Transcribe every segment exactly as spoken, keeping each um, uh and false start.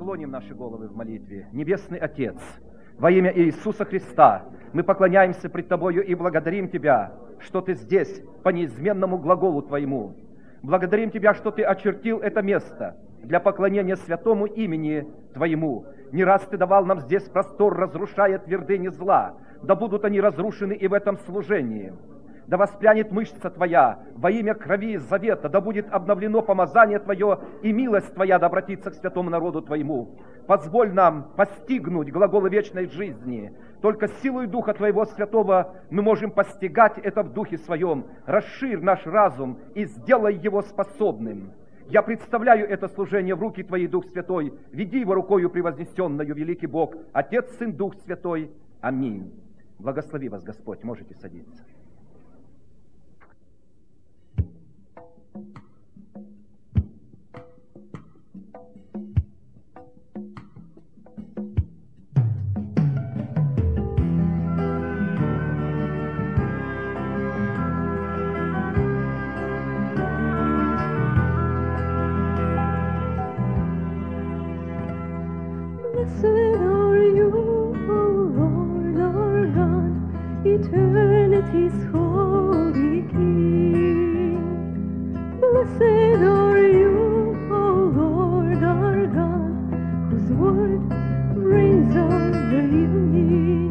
склоним наши головы в молитве. Небесный Отец, во имя Иисуса Христа, мы поклоняемся пред Тобою и благодарим Тебя, что Ты здесь по неизменному глаголу Твоему. Благодарим Тебя, что Ты очертил это место для поклонения святому имени Твоему. Не раз Ты давал нам здесь простор, разрушая твердыни зла. Да будут они разрушены и в этом служении. Да воспрянет мышца Твоя во имя крови завета, да будет обновлено помазание Твое, и милость Твоя да обратится к святому народу Твоему. Позволь нам постигнуть глаголы вечной жизни. Только силой Духа Твоего Святого мы можем постигать это в Духе Своем. Расширь наш разум и сделай его способным. Я представляю это служение в руки Твои, Дух Святой. Веди его рукою превознесенную, великий Бог, Отец, Сын, Дух Святой. Аминь. Благослови вас, Господь. Можете садиться. Blessed are you, O Lord our God, eternity's holy King. Blessed are you, O Lord our God, whose word reigns on the evening.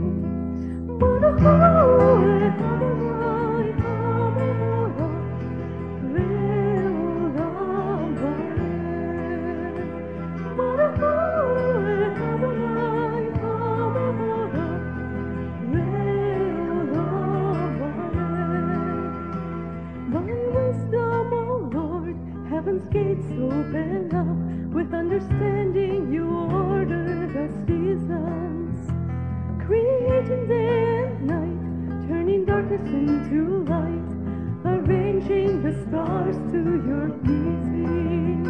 Heaven's gates open up, with understanding you order the seasons, creating day and night, turning darkness into light, arranging the stars to your pleasing.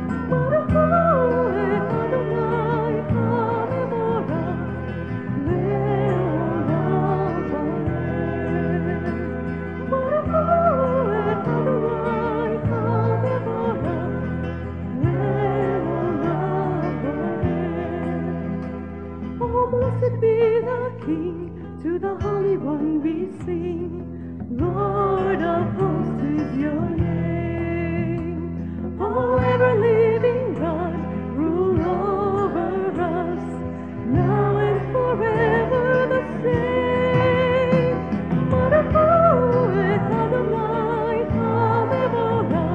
Blessed be the King, to the Holy One we sing. Lord of hosts is your name. Oh, ever-living God, rule over us, now and forever the same. Adonai, Adonai, Adonai,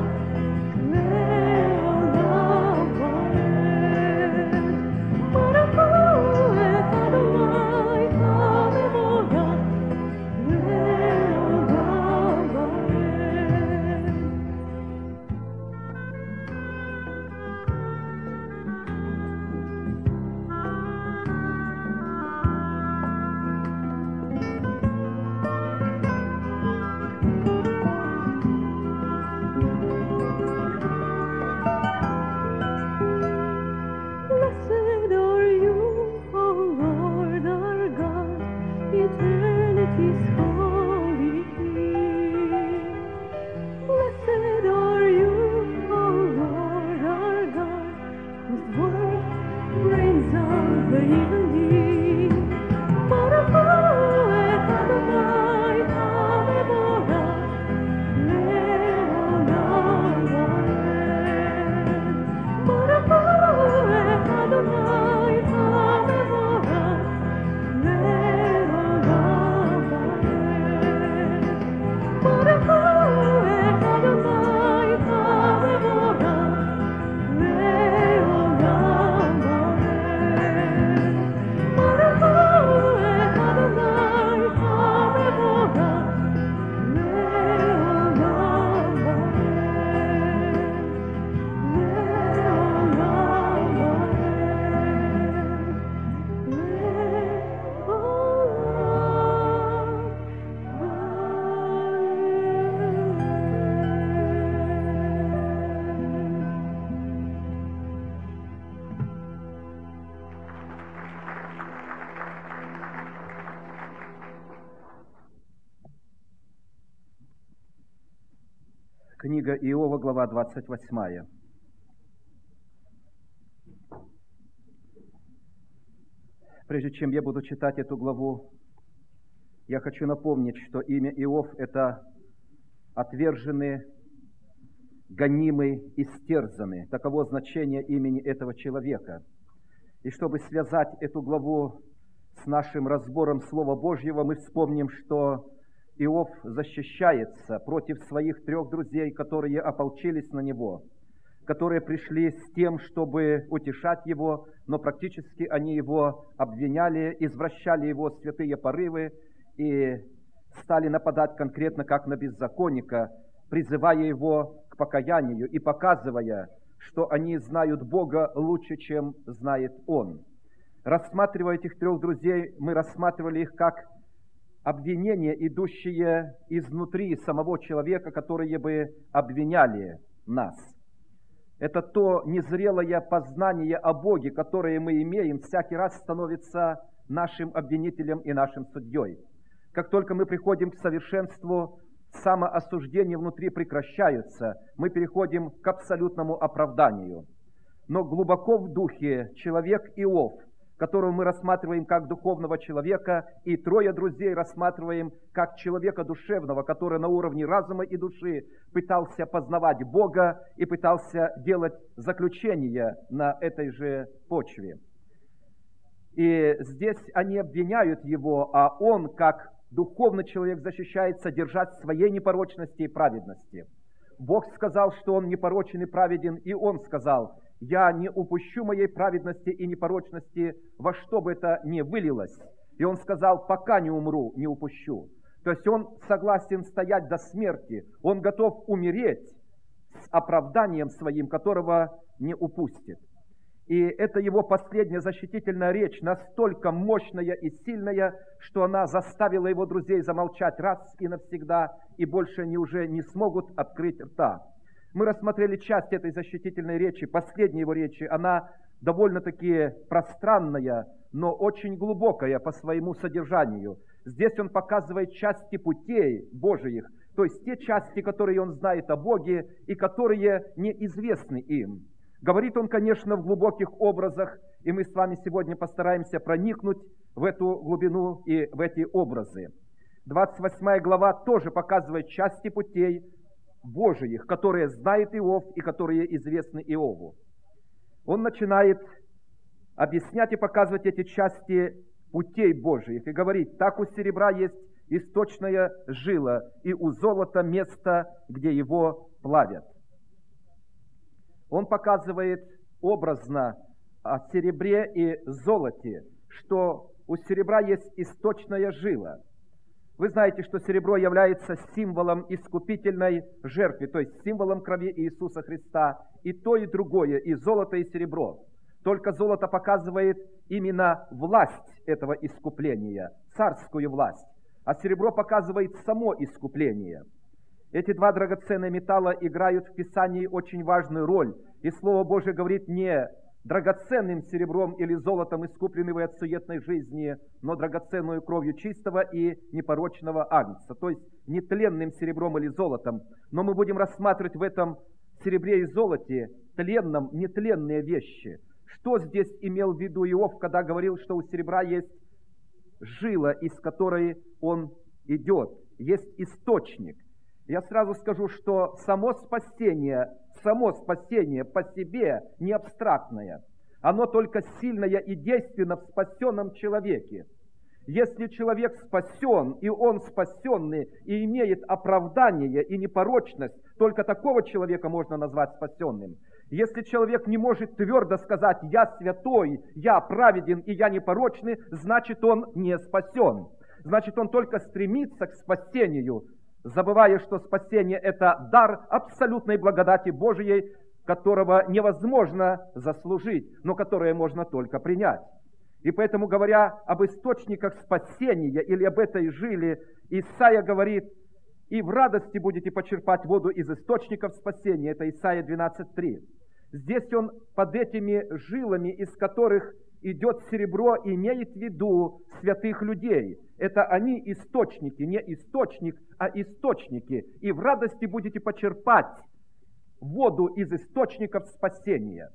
Blessed are you, O Lord our God, eternity's holy King. Blessed are you, O Lord our God, whose word reigns on the evening. Книга Иова, глава двадцать восьмая. Прежде чем я буду читать эту главу, я хочу напомнить, что имя Иов – это отверженный, гонимый, истерзанный. Таково значение имени этого человека. И чтобы связать эту главу с нашим разбором Слова Божьего, мы вспомним, что Иов защищается против своих трех друзей, которые ополчились на него, которые пришли с тем, чтобы утешать его, но практически они его обвиняли, извращали его святые порывы и стали нападать конкретно как на беззаконника, призывая его к покаянию и показывая, что они знают Бога лучше, чем знает Он. Рассматривая этих трех друзей, мы рассматривали их как обвинения, идущие изнутри самого человека, которые бы обвиняли нас. Это то незрелое познание о Боге, которое мы имеем, всякий раз становится нашим обвинителем и нашим судьей. Как только мы приходим к совершенству, самоосуждения внутри прекращаются, мы переходим к абсолютному оправданию. Но глубоко в духе человек Иов, которого мы рассматриваем как духовного человека, и трое друзей рассматриваем как человека душевного, который на уровне разума и души пытался познавать Бога и пытался делать заключения на этой же почве. И здесь они обвиняют его, а он, как духовный человек, защищается держать своей непорочности и праведности. Бог сказал, что он непорочен и праведен, и он сказал: «Я не упущу моей праведности и непорочности, во что бы это ни вылилось». И он сказал: «Пока не умру, не упущу». То есть он согласен стоять до смерти, он готов умереть с оправданием своим, которого не упустит. И это его последняя защитительная речь настолько мощная и сильная, что она заставила его друзей замолчать раз и навсегда, и больше они уже не смогут открыть рта. Мы рассмотрели часть этой защитительной речи, последней его речи. Она довольно-таки пространная, но очень глубокая по своему содержанию. Здесь он показывает части путей Божиих, то есть те части, которые он знает о Боге и которые неизвестны им. Говорит он, конечно, в глубоких образах, и мы с вами сегодня постараемся проникнуть в эту глубину и в эти образы. двадцать восьмая глава тоже показывает части путей Божиих, которые знает Иов и которые известны Иову. Он начинает объяснять и показывать эти части путей Божиих и говорит: «Так у серебра есть источная жила, и у золота место, где его плавят». Он показывает образно о серебре и золоте, что у серебра есть источная жила. Вы знаете, что серебро является символом искупительной жертвы, то есть символом крови Иисуса Христа. И то, и другое, и золото, и серебро. Только золото показывает именно власть этого искупления, царскую власть, а серебро показывает само искупление. Эти два драгоценные металла играют в Писании очень важную роль. И Слово Божие говорит: не драгоценным серебром или золотом искуплены вы от суетной жизни, но драгоценную кровью чистого и непорочного агнца. То есть нетленным серебром или золотом. Но мы будем рассматривать в этом серебре и золоте тленном нетленные вещи. Что здесь имел в виду Иов, когда говорил, что у серебра есть жила, из которой он идет, есть источник? Я сразу скажу, что само спасение, само спасение по себе не абстрактное. Оно только сильное и действенно в спасенном человеке. Если человек спасен, и он спасенный, и имеет оправдание и непорочность, только такого человека можно назвать спасенным. Если человек не может твердо сказать: «Я святой, я праведен и я непорочный», значит, он не спасен. Значит, он только стремится к спасению, забывая, что спасение – это дар абсолютной благодати Божией, которого невозможно заслужить, но которое можно только принять. И поэтому, говоря об источниках спасения или об этой жиле, Исаия говорит: «И в радости будете почерпать воду из источников спасения». Это Исаия двенадцать три. Здесь он под этими жилами, из которых идет серебро, имеет в виду святых людей. Это они источники, не источник, а источники. И в радости будете почерпать воду из источников спасения.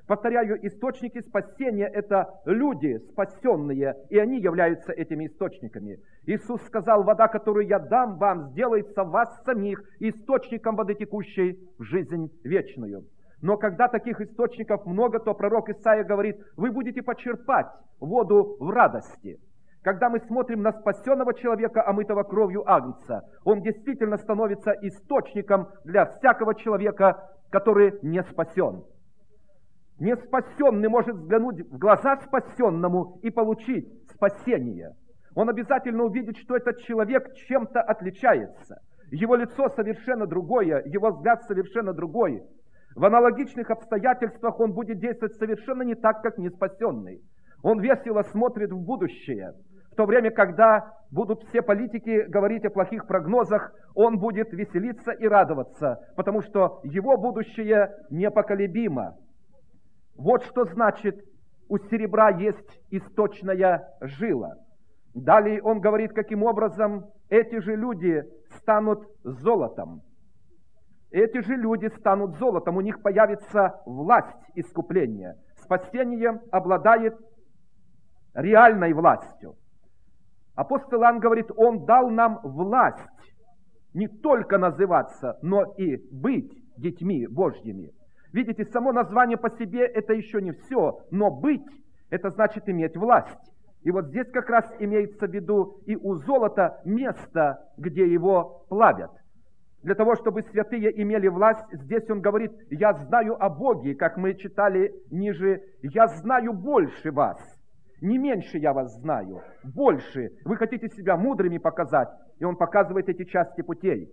Повторяю, источники спасения – это люди спасенные, и они являются этими источниками. Иисус сказал: вода, которую я дам вам, сделается в вас самих источником воды, текущей в жизнь вечную. Но когда таких источников много, то пророк Исаия говорит: вы будете почерпать воду в радости. Когда мы смотрим на спасенного человека, омытого кровью Агнца, он действительно становится источником для всякого человека, который не спасен. Неспасенный может взглянуть в глаза спасенному и получить спасение. Он обязательно увидит, что этот человек чем-то отличается. Его лицо совершенно другое, его взгляд совершенно другой. В аналогичных обстоятельствах он будет действовать совершенно не так, как неспасенный. Он весело смотрит в будущее. В то время, когда будут все политики говорить о плохих прогнозах, он будет веселиться и радоваться, потому что его будущее непоколебимо. Вот что значит: у серебра есть источная жила. Далее он говорит, каким образом эти же люди станут золотом. Эти же люди станут золотом, у них появится власть искупления. Спасение обладает реальной властью. Апостол Иоанн говорит: он дал нам власть не только называться, но и быть детьми Божьими. Видите, само название по себе это еще не все, но быть – это значит иметь власть. И вот здесь как раз имеется в виду и у золота место, где его плавят. Для того, чтобы святые имели власть, здесь он говорит: я знаю о Боге, как мы читали ниже, я знаю больше вас. Не меньше я вас знаю, больше. Вы хотите себя мудрыми показать, и он показывает эти части путей.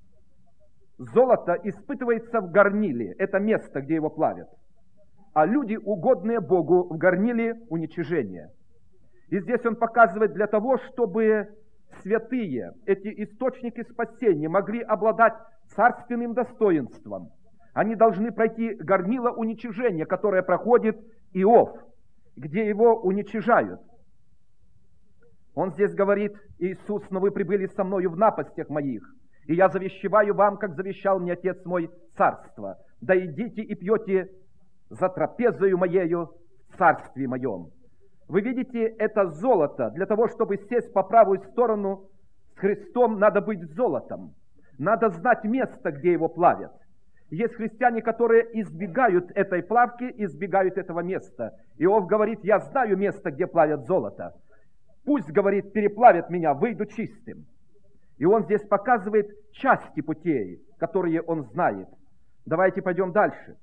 Золото испытывается в горниле, это место, где его плавят. А люди, угодные Богу, в горниле уничижения. И здесь он показывает для того, чтобы святые, эти источники спасения, могли обладать царственным достоинством. Они должны пройти горнило уничижения, которое проходит Иов, где его уничижают. Он здесь говорит: Иисус, но вы прибыли со мною в напастях моих, и я завещеваю вам, как завещал мне Отец мой, царство. Да идите и пьете за трапезою моею в царстве моем. Вы видите, это золото. Для того, чтобы сесть по правую сторону с Христом, надо быть золотом. Надо знать место, где его плавят. Есть христиане, которые избегают этой плавки, избегают этого места. Иов говорит: я знаю место, где плавят золото. Пусть, говорит, переплавят меня, выйду чистым. И он здесь показывает части путей, которые он знает. Давайте пойдем дальше.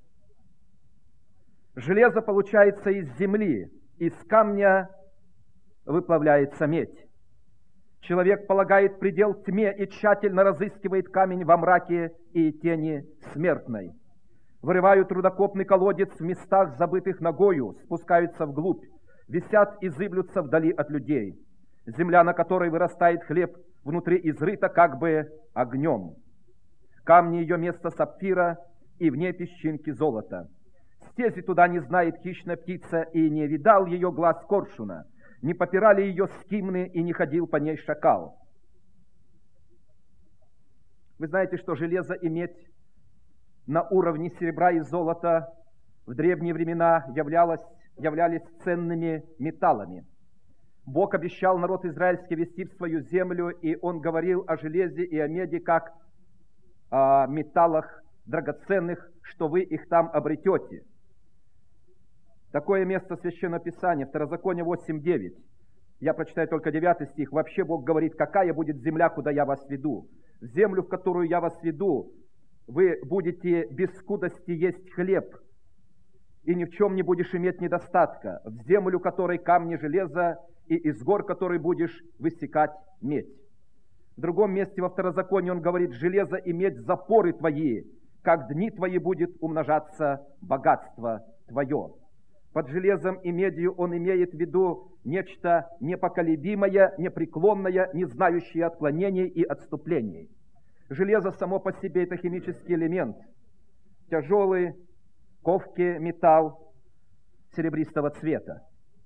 Железо получается из земли, из камня выплавляется медь. Человек полагает предел тьме и тщательно разыскивает камень во мраке и тени смертной. Вырывают рудокопный колодец в местах, забытых ногою, спускаются вглубь, висят и зыблются вдали от людей. Земля, на которой вырастает хлеб, внутри изрыта как бы огнем. Камни ее место сапфира, и в ней песчинки золота. Стези туда не знает хищная птица, и не видал ее глаз коршуна. Не попирали ее скимны, и не ходил по ней шакал. Вы знаете, что железо и медь на уровне серебра и золота в древние времена являлось, являлись ценными металлами. Бог обещал народ израильский вести в свою землю, и Он говорил о железе и о меди как о металлах драгоценных, что вы их там обретете. Такое место Священного Писания, Второзаконие восемь девять. Я прочитаю только девятый стих. Вообще Бог говорит: какая будет земля, куда я вас веду? В землю, в которую я вас веду, вы будете без скудости есть хлеб, и ни в чем не будешь иметь недостатка. В землю, которой камни железа, и из гор, которой будешь высекать медь. В другом месте во Второзаконии он говорит: железо и медь запоры твои, как дни твои будет умножаться богатство твое. Под железом и медью он имеет в виду нечто непоколебимое, непреклонное, не знающее отклонений и отступлений. Железо само по себе – это химический элемент. Тяжелый, ковкий металл серебристого цвета.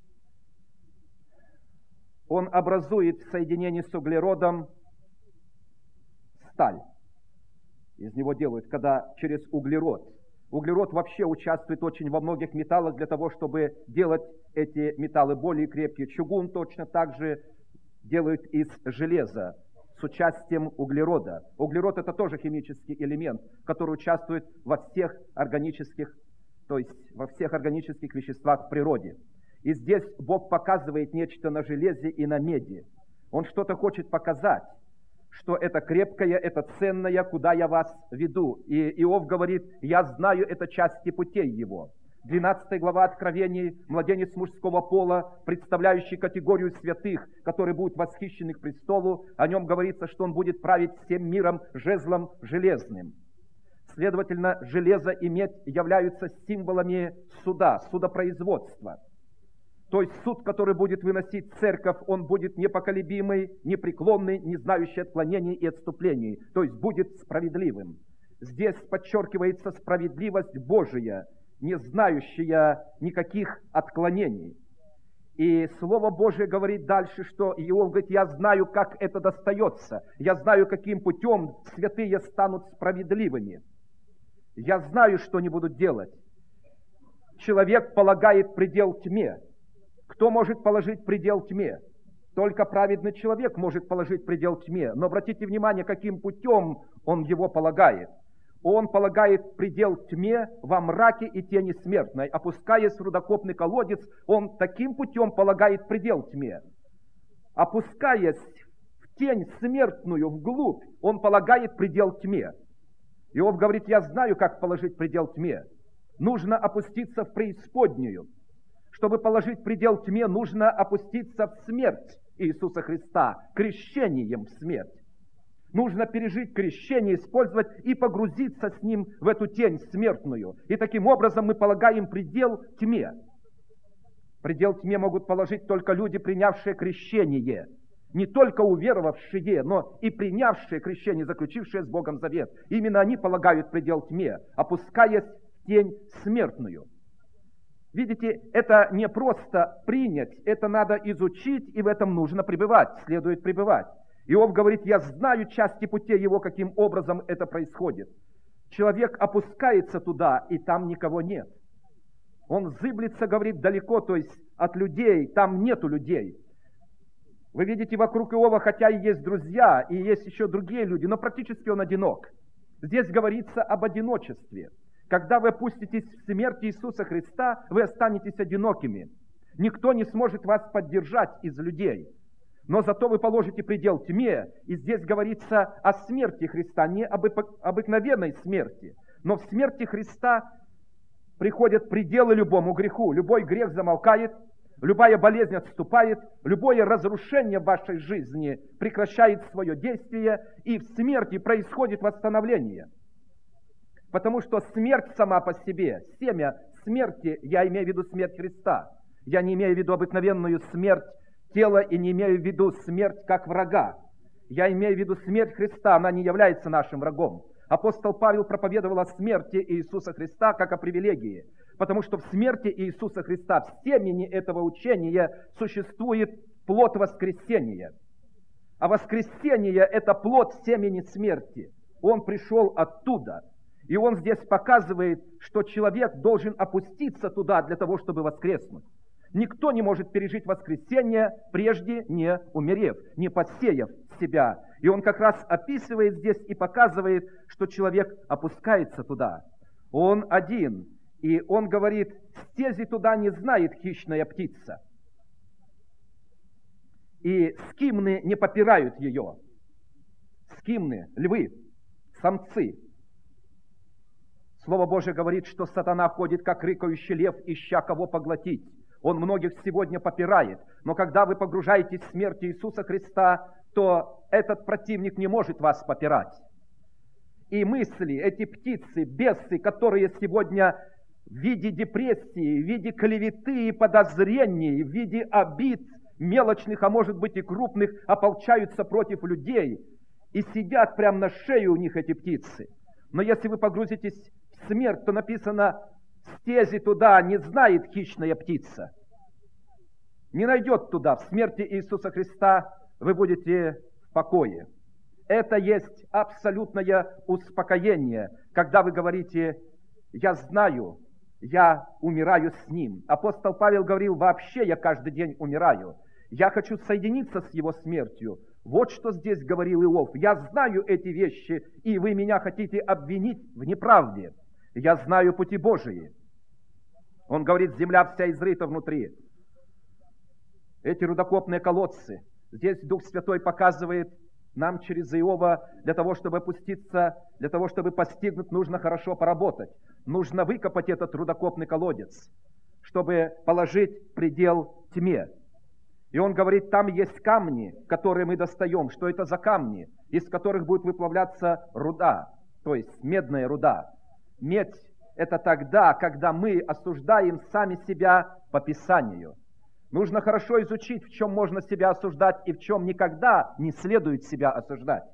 Он образует в соединении с углеродом сталь. Из него делают, когда через углерод. Углерод вообще участвует очень во многих металлах для того, чтобы делать эти металлы более крепкие. Чугун точно так же делают из железа с участием углерода. Углерод – это тоже химический элемент, который участвует во всех органических, то есть во всех органических веществах в природе. И здесь Бог показывает нечто на железе и на меди. Он что-то хочет показать, что это крепкое, это ценное, куда я вас веду. И Иов говорит: я знаю это части путей его. двенадцатая глава Откровений, младенец мужского пола, представляющий категорию святых, которые будут восхищены к престолу, о нем говорится, что он будет править всем миром жезлом железным. Следовательно, железо и медь являются символами суда, судопроизводства. То есть суд, который будет выносить церковь, он будет непоколебимый, непреклонный, не знающий отклонений и отступлений, то есть будет справедливым. Здесь подчеркивается справедливость Божия, не знающая никаких отклонений. И Слово Божие говорит дальше, что Иов говорит: я знаю, как это достается, я знаю, каким путем святые станут справедливыми. Я знаю, что они будут делать. Человек полагает предел тьме. Кто может положить предел тьме? Только праведный человек может положить предел тьме. Но обратите внимание, каким путем он его полагает. Он полагает предел тьме во мраке и тени смертной. Опускаясь в рудокопный колодец, он таким путем полагает предел тьме. Опускаясь в тень смертную, вглубь, он полагает предел тьме. Иов говорит: я знаю, как положить предел тьме. Нужно опуститься в преисподнюю. Чтобы положить предел тьме, нужно опуститься в смерть Иисуса Христа, крещением в смерть. Нужно пережить крещение, использовать и погрузиться с Ним в эту тень смертную. И таким образом мы полагаем предел тьме. Предел тьме могут положить только люди, принявшие крещение. Не только уверовавшие, но и принявшие крещение, заключившие с Богом завет. Именно они полагают предел тьме, опускаясь в тень смертную. Видите, это не просто принять, это надо изучить, и в этом нужно пребывать, следует пребывать. Иов говорит: я знаю части путей его, каким образом это происходит. Человек опускается туда, и там никого нет. Он зыблется, говорит, далеко, то есть от людей, там нету людей. Вы видите, вокруг Иова, хотя и есть друзья, и есть еще другие люди, но практически он одинок. Здесь говорится об одиночестве. Когда вы опуститесь в смерть Иисуса Христа, вы останетесь одинокими. Никто не сможет вас поддержать из людей. Но зато вы положите предел тьме, и здесь говорится о смерти Христа, не об обыкновенной смерти. Но в смерти Христа приходят пределы любому греху. Любой грех замолкает, любая болезнь отступает, любое разрушение в вашей жизни прекращает свое действие, и в смерти происходит восстановление. Потому что смерть сама по себе, семя смерти, я имею в виду смерть Христа. Я не имею в виду обыкновенную смерть тела и не имею в виду смерть как врага. Я имею в виду смерть Христа, она не является нашим врагом. Апостол Павел проповедовал о смерти Иисуса Христа как о привилегии, потому что в смерти Иисуса Христа, в семени этого учения существует плод воскресения. А воскресение – это плод семени смерти. Он пришел оттуда. И он здесь показывает, что человек должен опуститься туда для того, чтобы воскреснуть. Никто не может пережить воскресение, прежде не умерев, не подсеяв себя. И он как раз описывает здесь и показывает, что человек опускается туда. Он один. И он говорит: стези туда не знает хищная птица. И скимны не попирают ее. Скимны, львы, самцы. Слово Божие говорит, что сатана ходит, как рыкающий лев, ища кого поглотить. Он многих сегодня попирает. Но когда вы погружаетесь в смерть Иисуса Христа, то этот противник не может вас попирать. И мысли, эти птицы, бесы, которые сегодня в виде депрессии, в виде клеветы и подозрений, в виде обид мелочных, а может быть и крупных, ополчаются против людей и сидят прямо на шее у них эти птицы. Но если вы погрузитесь в смерть, то написано: стези туда не знает хищная птица. Не найдет туда. В смерти Иисуса Христа вы будете в покое. Это есть абсолютное успокоение, когда вы говорите: Я знаю, я умираю с Ним. Апостол Павел говорил, вообще я каждый день умираю. Я хочу соединиться с Его смертью. Вот что здесь говорил Иов. Я знаю эти вещи, и вы меня хотите обвинить в неправде. Я знаю пути Божии. Он говорит, земля вся изрыта внутри. Эти рудокопные колодцы. Здесь Дух Святой показывает нам через Иова, для того, чтобы опуститься, для того, чтобы постигнуть, нужно хорошо поработать. Нужно выкопать этот рудокопный колодец, чтобы положить предел тьме. И он говорит, там есть камни, которые мы достаем. Что это за камни? Из которых будет выплавляться руда, то есть медная руда. Медь – это тогда, когда мы осуждаем сами себя по Писанию. Нужно хорошо изучить, в чем можно себя осуждать и в чем никогда не следует себя осуждать.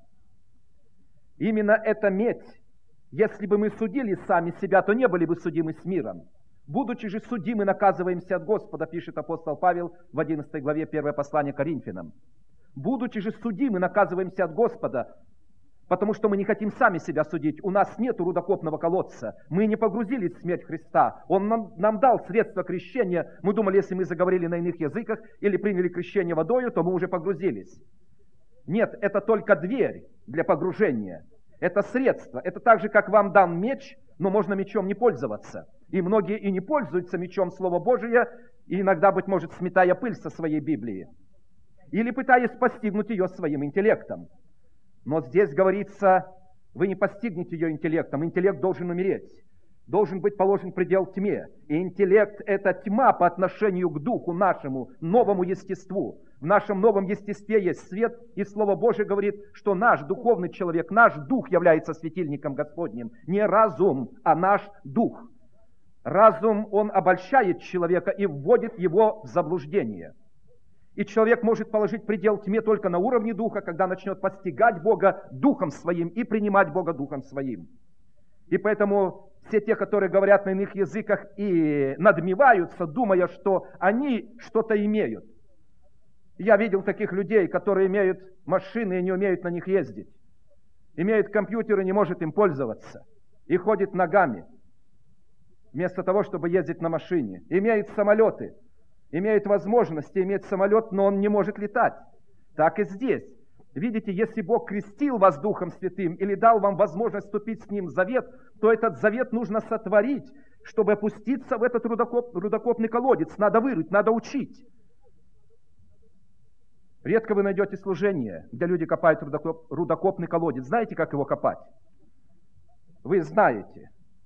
Именно эта медь, если бы мы судили сами себя, то не были бы судимы с миром. Будучи же судимы, наказываемся от Господа, пишет апостол Павел в одиннадцатой главе первое послание Коринфянам. Будучи же судимы, наказываемся от Господа, потому что мы не хотим сами себя судить. У нас нет рудокопного колодца. Мы не погрузились в смерть Христа. Он нам, нам дал средства крещения. Мы думали, если мы заговорили на иных языках или приняли крещение водою, то мы уже погрузились. Нет, это только дверь для погружения. Это средство. Это так же, как вам дан меч, но можно мечом не пользоваться. И многие и не пользуются мечом Слова Божия, и иногда, быть может, сметая пыль со своей Библии. Или пытаясь постигнуть ее своим интеллектом. Но здесь говорится, вы не постигнете ее интеллектом. Интеллект должен умереть. Должен быть положен предел тьме. И интеллект – это тьма по отношению к духу нашему, новому естеству. В нашем новом естестве есть свет, и Слово Божие говорит, что наш духовный человек, наш дух является светильником Господним. Не разум, а наш дух. Разум, он обольщает человека и вводит его в заблуждение. И человек может положить предел тьме только на уровне духа, когда начнет постигать Бога духом своим и принимать Бога духом своим. И поэтому все те, которые говорят на иных языках и надмеваются, думая, что они что-то имеют. Я видел таких людей, которые имеют машины и не умеют на них ездить. Имеют компьютер и не может им пользоваться. И ходит ногами, вместо того, чтобы ездить на машине. Имеют самолеты. Имеет возможности иметь самолет, но он не может летать. Так и здесь. Видите, если Бог крестил вас Духом Святым или дал вам возможность вступить с Ним в завет, то этот завет нужно сотворить, чтобы опуститься в этот рудокоп, рудокопный колодец. Надо вырыть, надо учить. Редко вы найдете служение, где люди копают рудокоп, рудокопный колодец. Знаете, как его копать? Вы знаете.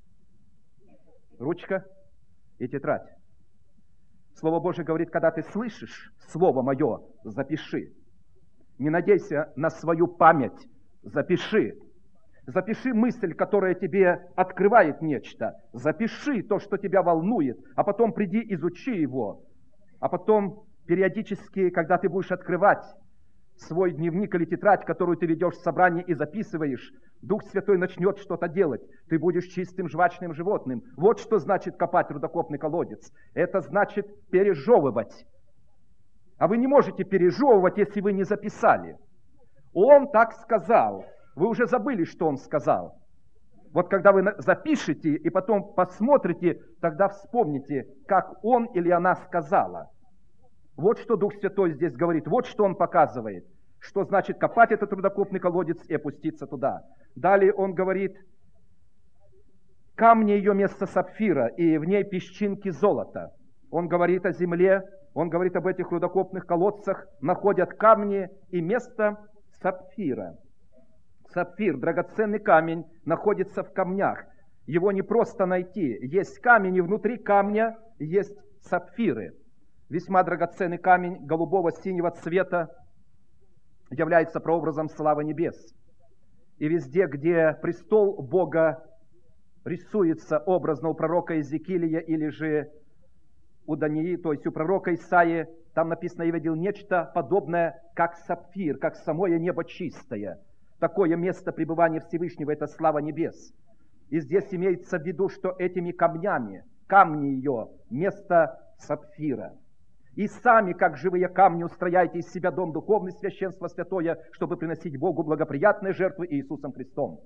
Ручка и тетрадь. Слово Божие говорит, когда ты слышишь Слово Мое, запиши. Не надейся на свою память, запиши. Запиши мысль, которая тебе открывает нечто. Запиши то, что тебя волнует, а потом приди, изучи его. А потом периодически, когда ты будешь открывать свой дневник или тетрадь, которую ты ведешь в собрании и записываешь, Дух Святой начнет что-то делать. Ты будешь чистым жвачным животным. Вот что значит копать рудокопный колодец. Это значит пережевывать. А вы не можете пережевывать, если вы не записали. Он так сказал. Вы уже забыли, что он сказал. Вот когда вы запишете и потом посмотрите, тогда вспомните, как он или она сказала. Вот что Дух Святой здесь говорит, вот что Он показывает, что значит копать этот рудокопный колодец и опуститься туда. Далее Он говорит, камни ее место сапфира, и в ней песчинки золота. Он говорит о земле, Он говорит об этих рудокопных колодцах, находят камни и место сапфира. Сапфир, драгоценный камень, находится в камнях. Его не просто найти. Есть камень, и внутри камня есть сапфиры. Весьма драгоценный камень голубого синего цвета является прообразом славы небес. И везде, где престол Бога рисуется образно у пророка Иезекииля или же у Дании, то есть у пророка Исаии, там написано, я видел нечто подобное, как сапфир, как самое небо чистое. Такое место пребывания Всевышнего – это слава небес. И здесь имеется в виду, что этими камнями, камни ее, место сапфира. И сами, как живые камни, устрояйте из себя дом духовный, священство святое, чтобы приносить Богу благоприятные жертвы Иисусом Христом.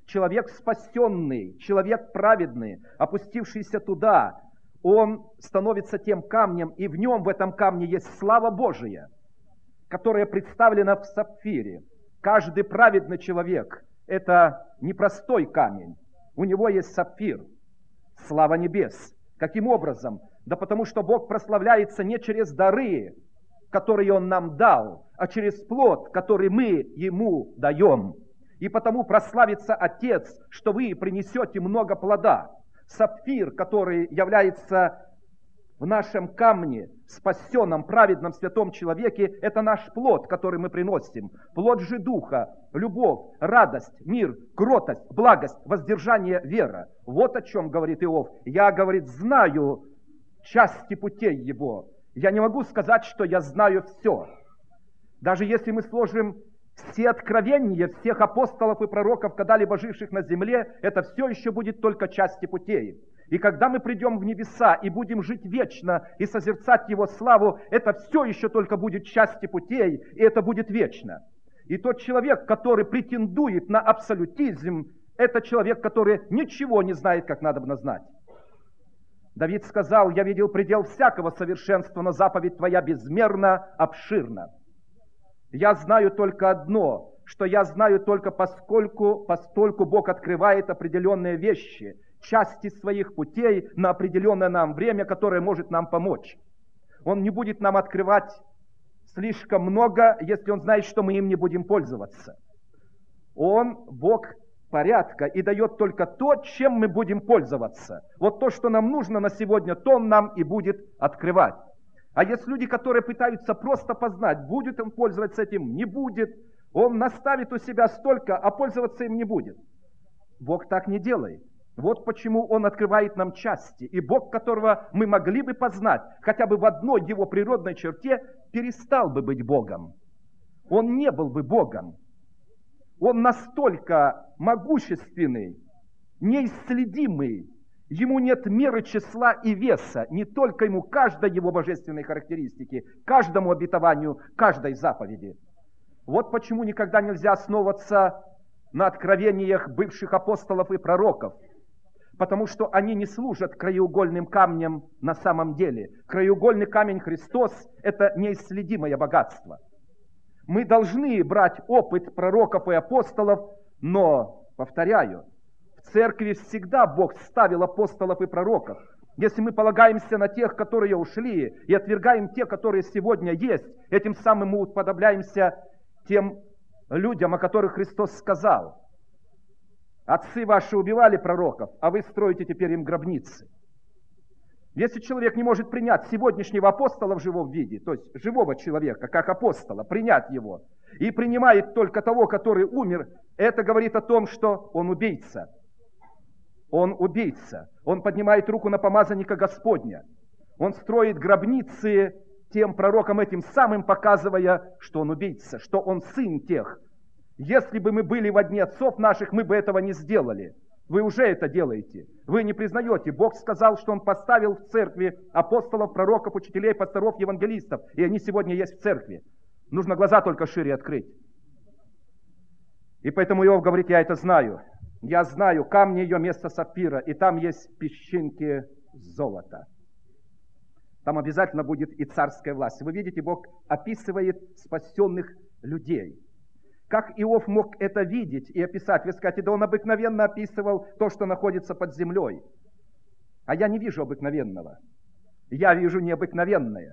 Человек спасенный, человек праведный, опустившийся туда, он становится тем камнем, и в нем, в этом камне, есть слава Божия, которая представлена в сапфире. Каждый праведный человек – это непростой камень. У него есть сапфир, слава небес. Каким образом? Да потому что Бог прославляется не через дары, которые Он нам дал, а через плод, который мы Ему даем. И потому прославится Отец, что вы принесете много плода. Сапфир, который является в нашем камне, спасенном, праведном, святом человеке, это наш плод, который мы приносим. Плод же Духа, любовь, радость, мир, кротость, благость, воздержание, вера. Вот о чем говорит Иов. Я, говорит, знаю части путей его. Я не могу сказать, что я знаю все. Даже если мы сложим все откровения всех апостолов и пророков, когда-либо живших на земле, это все еще будет только части путей. И когда мы придем в небеса и будем жить вечно и созерцать Его славу, это все еще только будет части путей, и это будет вечно. И тот человек, который претендует на абсолютизм, это человек, который ничего не знает, как надо бы знать. Давид сказал: «Я видел предел всякого совершенства, но заповедь Твоя безмерно обширна». Я знаю только одно, что я знаю только поскольку, постольку Бог открывает определенные вещи, части своих путей на определенное нам время, которое может нам помочь. Он не будет нам открывать слишком много, если Он знает, что мы им не будем пользоваться. Он, Бог порядка, и дает только то, чем мы будем пользоваться. Вот то, что нам нужно на сегодня, то Он нам и будет открывать. А есть люди, которые пытаются просто познать, будет он пользоваться этим, не будет. Он наставит у себя столько, а пользоваться им не будет. Бог так не делает. Вот почему Он открывает нам части. И Бог, которого мы могли бы познать, хотя бы в одной Его природной черте, перестал бы быть Богом. Он не был бы Богом. Он настолько могущественный, неисследимый. Ему нет меры, числа и веса, не только Ему каждой Его божественной характеристики, каждому обетованию, каждой заповеди. Вот почему никогда нельзя основываться на откровениях бывших апостолов и пророков, потому что они не служат краеугольным камнем на самом деле. Краеугольный камень Христос – это неисследимое богатство. Мы должны брать опыт пророков и апостолов, но, повторяю, в церкви всегда Бог ставил апостолов и пророков. Если мы полагаемся на тех, которые ушли, и отвергаем те, которые сегодня есть, этим самым мы уподобляемся тем людям, о которых Христос сказал: «Отцы ваши убивали пророков, а вы строите теперь им гробницы». Если человек не может принять сегодняшнего апостола в живом виде, то есть живого человека, как апостола, принять его, и принимает только того, который умер, это говорит о том, что он убийца. Он убийца. Он поднимает руку на помазанника Господня. Он строит гробницы тем пророкам этим самым, показывая, что он убийца, что он сын тех. Если бы мы были во дне отцов наших, мы бы этого не сделали. Вы уже это делаете. Вы не признаете. Бог сказал, что Он поставил в церкви апостолов, пророков, учителей, пасторов, евангелистов. И они сегодня есть в церкви. Нужно глаза только шире открыть. И поэтому Иов говорит: я это знаю. Я знаю, камни ее место сапфира, и там есть песчинки золота. Там обязательно будет и царская власть. Вы видите, Бог описывает спасенных людей. Как Иов мог это видеть и описать? Вы скажете: да он обыкновенно описывал то, что находится под землей. А я не вижу обыкновенного. Я вижу необыкновенное.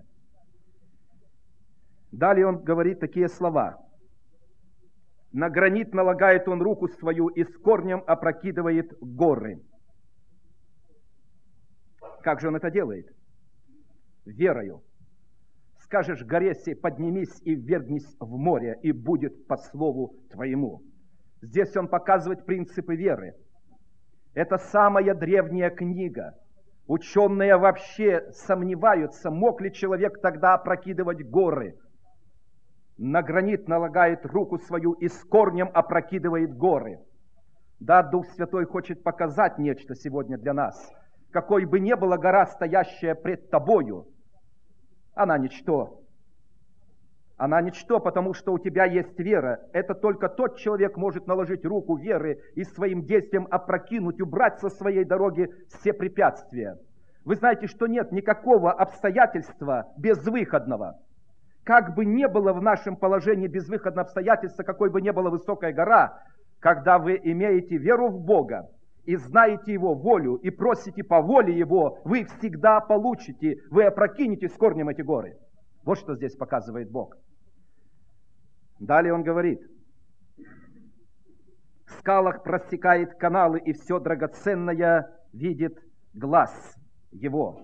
Далее он говорит такие слова. На гранит налагает он руку свою и с корнем опрокидывает горы. Как же он это делает? Верою. Скажешь горе сей: поднимись и ввергнись в море, и будет по слову твоему. Здесь он показывает принципы веры. Это самая древняя книга. Ученые вообще сомневаются, мог ли человек тогда опрокидывать горы. На гранит налагает руку свою и с корнем опрокидывает горы. Да, Дух Святой хочет показать нечто сегодня для нас. Какой бы ни была гора, стоящая пред тобою, она ничто. Она ничто, потому что у тебя есть вера. Это только тот человек может наложить руку веры и своим действием опрокинуть, убрать со своей дороги все препятствия. Вы знаете, что нет никакого обстоятельства безвыходного. Как бы ни было в нашем положении безвыходного обстоятельства, какой бы ни была высокая гора, когда вы имеете веру в Бога и знаете Его волю, и просите по воле Его, вы всегда получите, вы опрокинете с корнем эти горы. Вот что здесь показывает Бог. Далее Он говорит: в скалах просекает каналы, и все драгоценное видит глаз Его.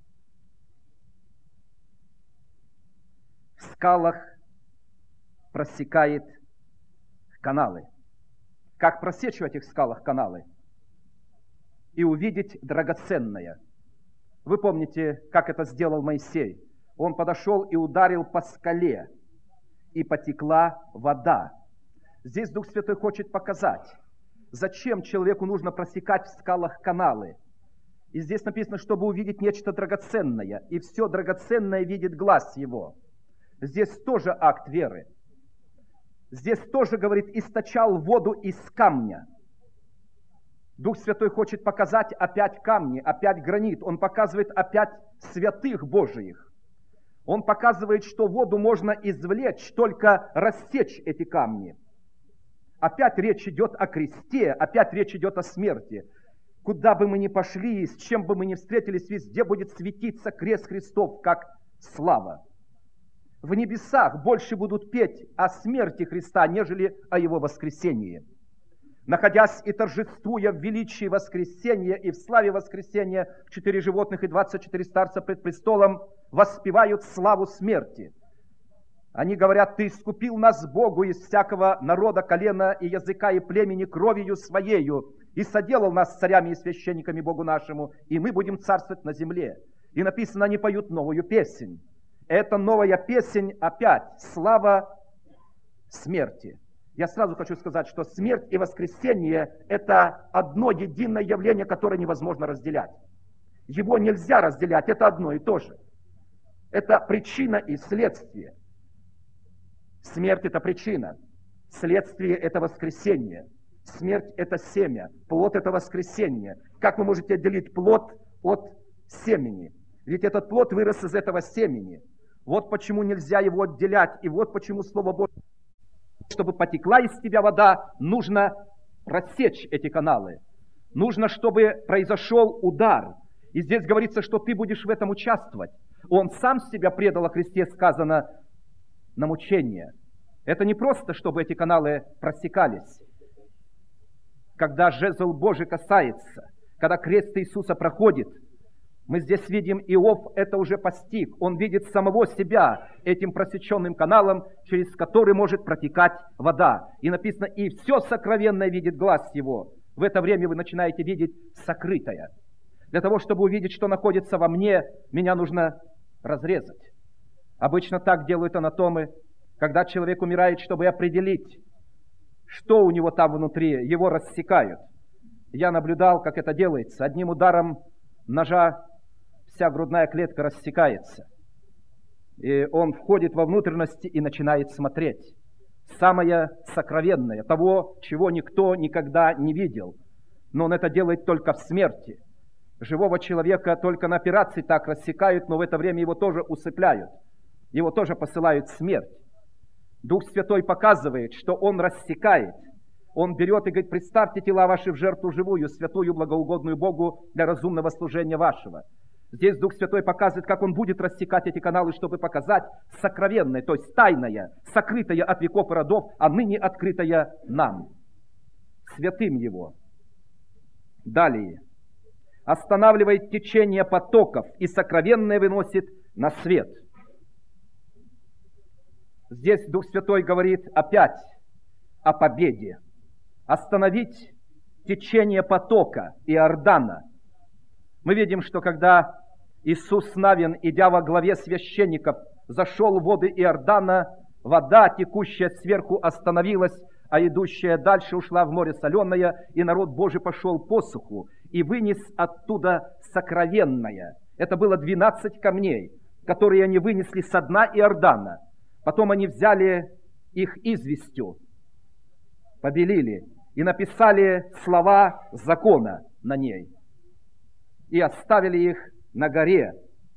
В скалах просекает каналы. Как просечь в этих скалах каналы? И увидеть драгоценное. Вы помните, как это сделал Моисей? Он подошел и ударил по скале, и потекла вода. Здесь Дух Святой хочет показать, зачем человеку нужно просекать в скалах каналы. И здесь написано, чтобы увидеть нечто драгоценное, и все драгоценное видит глаз его. Здесь тоже акт веры. Здесь тоже, говорит, источал воду из камня. Дух Святой хочет показать опять камни, опять гранит. Он показывает опять святых Божиих. Он показывает, что воду можно извлечь, только рассечь эти камни. Опять речь идет о кресте, опять речь идет о смерти. Куда бы мы ни пошли, с чем бы мы ни встретились, везде будет светиться крест Христов, как слава. В небесах больше будут петь о смерти Христа, нежели о Его воскресении. Находясь и торжествуя в величии воскресения и в славе воскресения, четыре животных и двадцать четыре старца пред престолом воспевают славу смерти. Они говорят: Ты искупил нас Богу из всякого народа, колена и языка и племени кровью Своею, и соделал нас царями и священниками Богу нашему, и мы будем царствовать на земле. И написано, они поют новую песнь. Это новая песнь опять, слава смерти. Я сразу хочу сказать, что смерть и воскресение – это одно единое явление, которое невозможно разделять. Его нельзя разделять, это одно и то же. Это причина и следствие. Смерть – это причина, следствие – это воскресение. Смерть – это семя, плод – это воскресение. Как вы можете отделить плод от семени? Ведь этот плод вырос из этого семени. Вот почему нельзя его отделять, и вот почему Слово Божье. Чтобы потекла из тебя вода, нужно рассечь эти каналы. Нужно, чтобы произошел удар. И здесь говорится, что ты будешь в этом участвовать. Он сам себя предал, о Христе сказано, на мучение. Это не просто, чтобы эти каналы просекались. Когда жезл Божий касается, когда крест Иисуса проходит, мы здесь видим, Иов это уже постиг. Он видит самого себя этим просеченным каналом, через который может протекать вода. И написано, и все сокровенное видит глаз его. В это время вы начинаете видеть сокрытое. Для того, чтобы увидеть, что находится во мне, меня нужно разрезать. Обычно так делают анатомы, когда человек умирает, чтобы определить, что у него там внутри, его рассекают. Я наблюдал, как это делается. Одним ударом ножа вся грудная клетка рассекается. И он входит во внутренности и начинает смотреть. Самое сокровенное, того, чего никто никогда не видел. Но он это делает только в смерти. Живого человека только на операции так рассекают, но в это время его тоже усыпляют. Его тоже посылают в смерть. Дух Святой показывает, что Он рассекает. Он берет и говорит, представьте тела ваши в жертву живую, святую, благоугодную Богу для разумного служения вашего. Здесь Дух Святой показывает, как Он будет рассекать эти каналы, чтобы показать сокровенное, то есть тайное, сокрытое от веков и родов, а ныне открытое нам, святым Его. Далее. Останавливает течение потоков и сокровенное выносит на свет. Здесь Дух Святой говорит опять о победе. Остановить течение потока Иордана. Мы видим, что когда Иисус Навин, идя во главе священников, зашел в воды Иордана, вода, текущая сверху, остановилась, а идущая дальше ушла в море соленое, и народ Божий пошел по суху и вынес оттуда сокровенное. Это было двенадцать камней, которые они вынесли со дна Иордана. Потом они взяли их известью, побелили и написали слова закона на ней. И оставили их на горе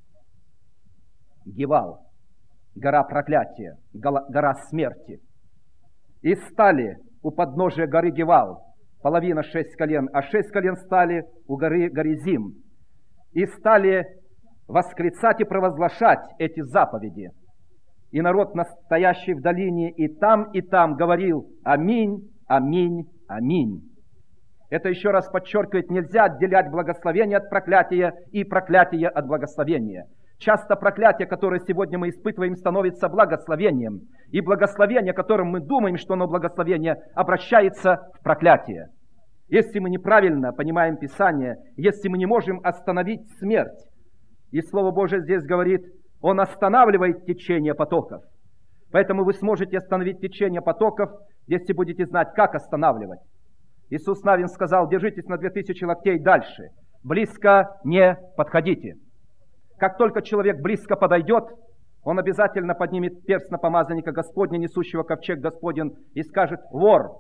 Гивал, гора проклятия, гора смерти. И стали у подножия горы Гивал, половина шесть колен, а шесть колен стали у горы Горизим. И стали восклицать и провозглашать эти заповеди. И народ, настоящий в долине, и там, и там говорил: аминь, аминь, аминь. Это еще раз подчеркивает, нельзя отделять благословение от проклятия и проклятие от благословения. Часто проклятие, которое сегодня мы испытываем, становится благословением. И благословение, которым мы думаем, что оно благословение, обращается в проклятие. Если мы неправильно понимаем Писание, если мы не можем остановить смерть, и Слово Божие здесь говорит, Он останавливает течение потоков. Поэтому вы сможете остановить течение потоков, если будете знать, как останавливать. Иисус Навин сказал: держитесь на две тысячи локтей дальше, близко не подходите. Как только человек близко подойдет, он обязательно поднимет перст на помазанника Господня, несущего ковчег Господень, и скажет: вор.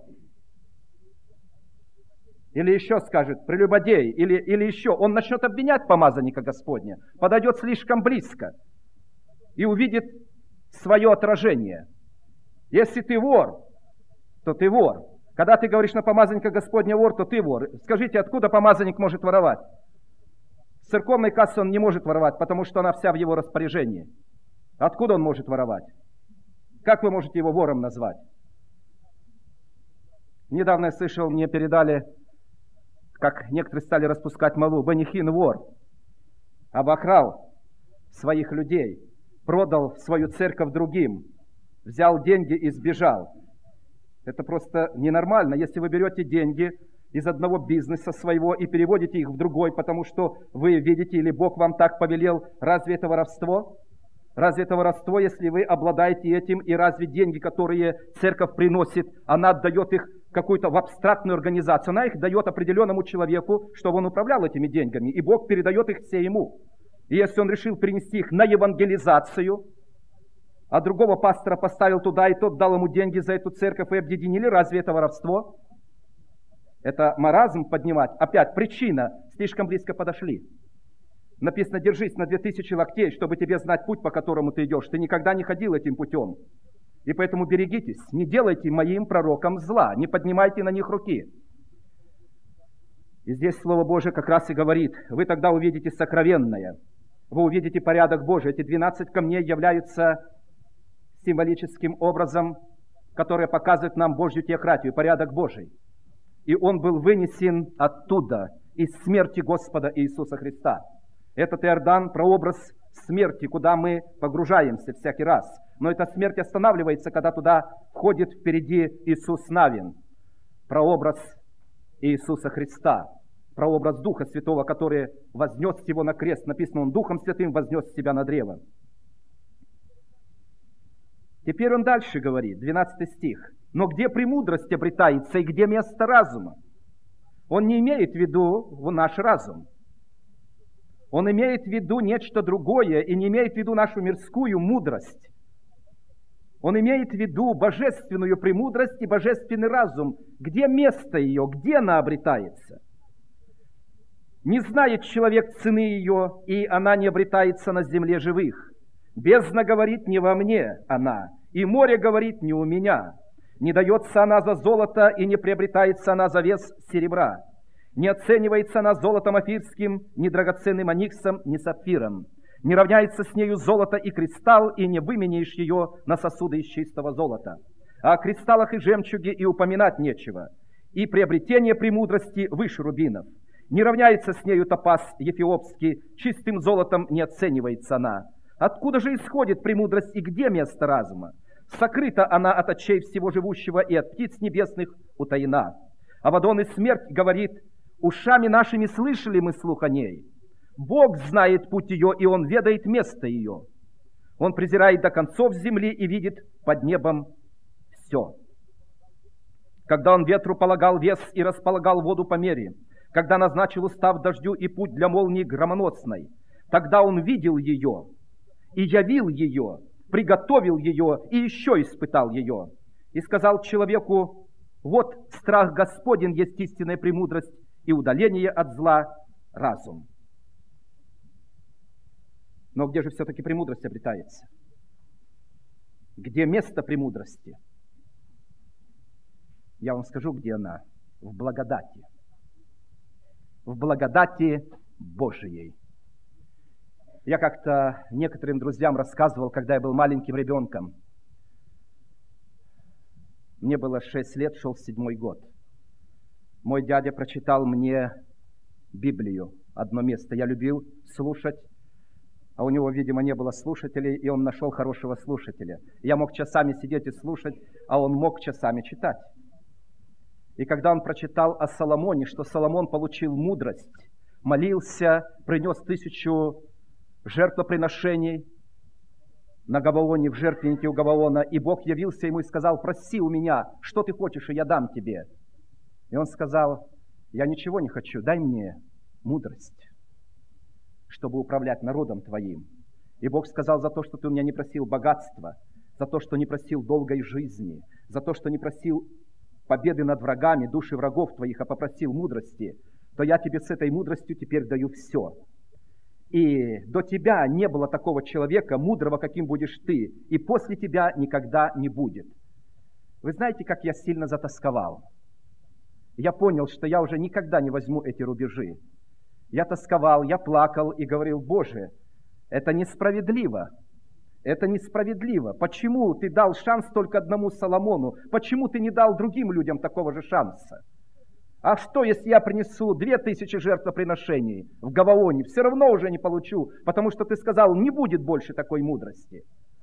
Или еще скажет: прелюбодей. Или, или еще. Он начнет обвинять помазанника Господня. Подойдет слишком близко и увидит свое отражение. Если ты вор, то ты вор. Когда ты говоришь на помазанника Господня вор, то ты вор. Скажите, откуда помазанник может воровать? С церковной кассы он не может воровать, потому что она вся в его распоряжении. Откуда он может воровать? Как вы можете его вором назвать? Недавно я слышал, мне передали, как некоторые стали распускать молву: Бенни Хин вор, обокрал своих людей, продал свою церковь другим, взял деньги и сбежал. Это просто ненормально. Если вы берете деньги из одного бизнеса своего и переводите их в другой, потому что вы видите, или Бог вам так повелел, разве это воровство? Разве это воровство, если вы обладаете этим, и разве деньги, которые церковь приносит, она отдает их какую-то в абстрактную организацию, она их дает определенному человеку, чтобы он управлял этими деньгами, и Бог передает их все ему. И если он решил принести их на евангелизацию, а другого пастора поставил туда, и тот дал ему деньги за эту церковь, и объединили, разве это воровство? Это маразм поднимать. Опять причина: слишком близко подошли. Написано: держись на две тысячи локтей, чтобы тебе знать путь, по которому ты идешь. Ты никогда не ходил этим путем. И поэтому берегитесь, не делайте моим пророкам зла, не поднимайте на них руки. И здесь Слово Божие как раз и говорит: вы тогда увидите сокровенное, вы увидите порядок Божий. Эти двенадцать камней являются символическим образом, который показывает нам Божью теократию, порядок Божий. И он был вынесен оттуда, из смерти Господа Иисуса Христа. Этот Иордан – прообраз смерти, куда мы погружаемся всякий раз. Но эта смерть останавливается, когда туда входит впереди Иисус Навин. Прообраз Иисуса Христа, прообраз Духа Святого, который вознес его на крест. Написано: Он Духом Святым вознес себя на древо. Теперь он дальше говорит, двенадцатый стих. Но где премудрость обретается и где место разума? Он не имеет в виду наш разум. Он имеет в виду нечто другое и не имеет в виду нашу мирскую мудрость. Он имеет в виду божественную премудрость и божественный разум. Где место ее? Где она обретается? Не знает человек цены ее, и она не обретается на земле живых. Бездна говорит: не во мне она, и море говорит: не у меня. Не дается она за золото, и не приобретается она за вес серебра. Не оценивается она золотом афирским, ни драгоценным ониксом, ни сапфиром. Не равняется с нею золото и кристалл, и не выменяешь ее на сосуды из чистого золота. А о кристаллах и жемчуге и упоминать нечего. И приобретение премудрости выше рубинов. Не равняется с нею топаз ефиопский, чистым золотом не оценивается она. Откуда же исходит премудрость и где место разума? Сокрыта она от очей всего живущего и от птиц небесных утаена. Авадон и смерть говорит: ушами нашими слышали мы слух о ней. Бог знает путь ее, и Он ведает место ее. Он презирает до концов земли и видит под небом все. Когда Он ветру полагал вес и располагал воду по мере, когда назначил устав дождю и путь для молнии громоносной, тогда Он видел ее и явил ее, приготовил ее и еще испытал ее. И сказал человеку: вот страх Господень есть истинная премудрость, и удаление от зла – разум. Но где же все-таки премудрость обретается? Где место премудрости? Я вам скажу, где она. В благодати. В благодати Божией. Я как-то некоторым друзьям рассказывал, когда я был маленьким ребенком. Мне было шесть лет, шел седьмой год. Мой дядя прочитал мне Библию. Одно место я любил слушать, а у него, видимо, не было слушателей, и он нашел хорошего слушателя. Я мог часами сидеть и слушать, а он мог часами читать. И когда он прочитал о Соломоне, что Соломон получил мудрость, молился, принес тысячу жертвоприношений на Гаваоне, в жертвеннике у Гаваона, и Бог явился ему и сказал: проси у меня, что ты хочешь, и я дам тебе. И он сказал: я ничего не хочу, дай мне мудрость, чтобы управлять народом твоим. И Бог сказал: за то, что ты у меня не просил богатства, за то, что не просил долгой жизни, за то, что не просил победы над врагами, души врагов твоих, а попросил мудрости, то я тебе с этой мудростью теперь даю все. И до тебя не было такого человека, мудрого, каким будешь ты, и после тебя никогда не будет. Вы знаете, как я сильно затосковал? Я понял, что я уже никогда не возьму эти рубежи. Я тосковал, я плакал и говорил: Боже, это несправедливо. Это несправедливо. Почему ты дал шанс только одному Соломону? Почему ты не дал другим людям такого же шанса? А что, если я принесу две тысячи жертвоприношений в Гаваоне? Все равно уже не получу, потому что ты сказал: не будет больше такой мудрости.